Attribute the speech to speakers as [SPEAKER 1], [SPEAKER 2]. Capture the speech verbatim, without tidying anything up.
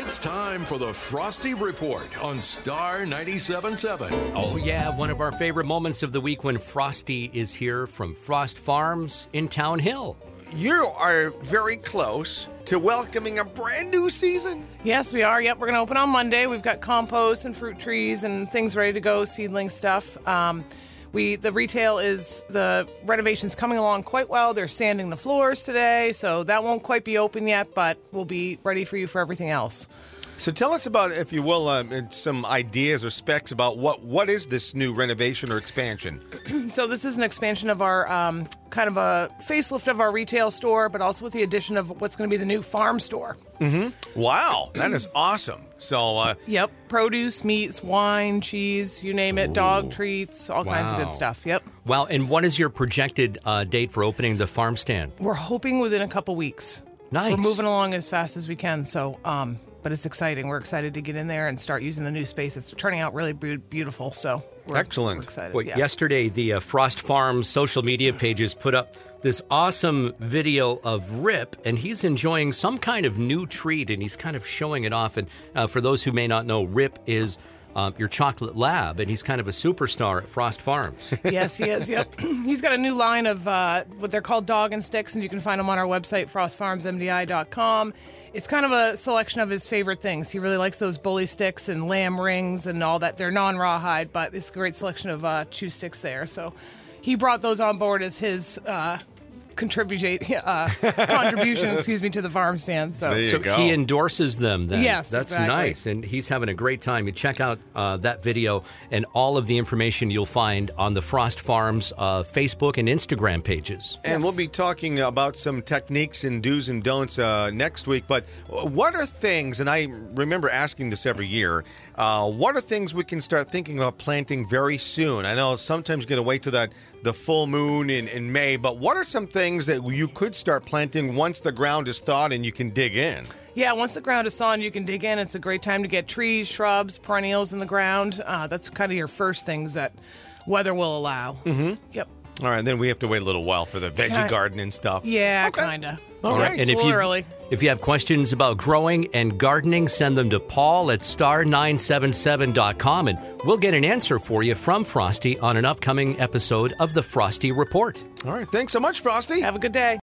[SPEAKER 1] It's time for the Frosty Report on Star ninety-seven point seven.
[SPEAKER 2] Oh, yeah, one of our favorite moments of the week when Frosty is here from Frost Farms in Town Hill.
[SPEAKER 3] You are very close to welcoming a brand new season.
[SPEAKER 4] Yes, we are. Yep, we're going to open on Monday. We've got compost and fruit trees and things ready to go, seedling stuff. Um, we the retail is, the renovation's coming along quite well. They're sanding the floors today, so that won't quite be open yet, but we'll be ready for you for everything else.
[SPEAKER 3] So tell us about, if you will, um, some ideas or specs about what, what is this new renovation or expansion?
[SPEAKER 4] So this is an expansion of our, um, kind of a facelift of our retail store, but also with the addition of what's going to be the new farm store.
[SPEAKER 3] Mm-hmm. Wow, that is awesome. So, uh,
[SPEAKER 4] Yep, produce, meats, wine, cheese, you name it, Ooh. dog treats, all wow. kinds of good stuff. Yep.
[SPEAKER 2] Wow, and what is your projected uh, date for opening the farm stand?
[SPEAKER 4] We're hoping within a couple weeks.
[SPEAKER 2] Nice.
[SPEAKER 4] We're moving along as fast as we can, so... Um, But it's exciting. We're excited to get in there and start using the new space. It's turning out really be- beautiful. So we're,
[SPEAKER 3] Excellent.
[SPEAKER 4] We're excited.
[SPEAKER 2] Well,
[SPEAKER 4] yeah.
[SPEAKER 2] Yesterday, the uh, Frost Farms social media pages put up this awesome video of Rip, and he's enjoying some kind of new treat, and he's kind of showing it off. And uh, for those who may not know, Rip is uh, your chocolate lab, and he's kind of a superstar at Frost Farms.
[SPEAKER 4] Yes, he is. Yep. He's got a new line of uh, what they're called dog and sticks, and you can find them on our website, frost farms m d i dot com. It's kind of a selection of his favorite things. He really likes those bully sticks and lamb rings and all that. They're non-rawhide, but it's a great selection of uh, chew sticks there. So he brought those on board as his uh, contribute, uh, contribution, excuse me, to the farm stand. So,
[SPEAKER 3] there you
[SPEAKER 2] so
[SPEAKER 3] go.
[SPEAKER 2] he endorses them then.
[SPEAKER 4] Yes,
[SPEAKER 2] That's
[SPEAKER 4] exactly.
[SPEAKER 2] nice, and he's having a great time. You check out uh, that video and all of the information you'll find on the Frost Farms uh, Facebook and Instagram pages.
[SPEAKER 3] And
[SPEAKER 4] Yes.
[SPEAKER 3] we'll be talking about some techniques and do's and don'ts uh, next week. But what are things, and I remember asking this every year, uh, what are things we can start thinking about planting very soon? I know sometimes you're going to wait till that the full moon in, in May, but what are some things that you could start planting once the ground is thawed and you can dig in?
[SPEAKER 4] Yeah, once the ground is thawed, you can dig in. It's a great time to get trees, shrubs, perennials in the ground. Uh, that's kind of your first things that weather will allow.
[SPEAKER 3] Mm-hmm.
[SPEAKER 4] Yep.
[SPEAKER 3] All right, then we have to wait a little while for the veggie
[SPEAKER 4] Kinda.
[SPEAKER 3] garden and stuff.
[SPEAKER 4] Yeah,
[SPEAKER 3] Okay.
[SPEAKER 4] kind of.
[SPEAKER 3] All
[SPEAKER 2] All
[SPEAKER 3] right.
[SPEAKER 2] right,
[SPEAKER 4] It's
[SPEAKER 2] and
[SPEAKER 4] a
[SPEAKER 2] if
[SPEAKER 4] little
[SPEAKER 2] you
[SPEAKER 4] early.
[SPEAKER 2] if you have questions about growing and gardening, send them to Paul at star nine seven seven dot com, and we'll get an answer for you from Frosty on an upcoming episode of the Frosty Report.
[SPEAKER 3] All right, thanks so much, Frosty.
[SPEAKER 4] Have a good day.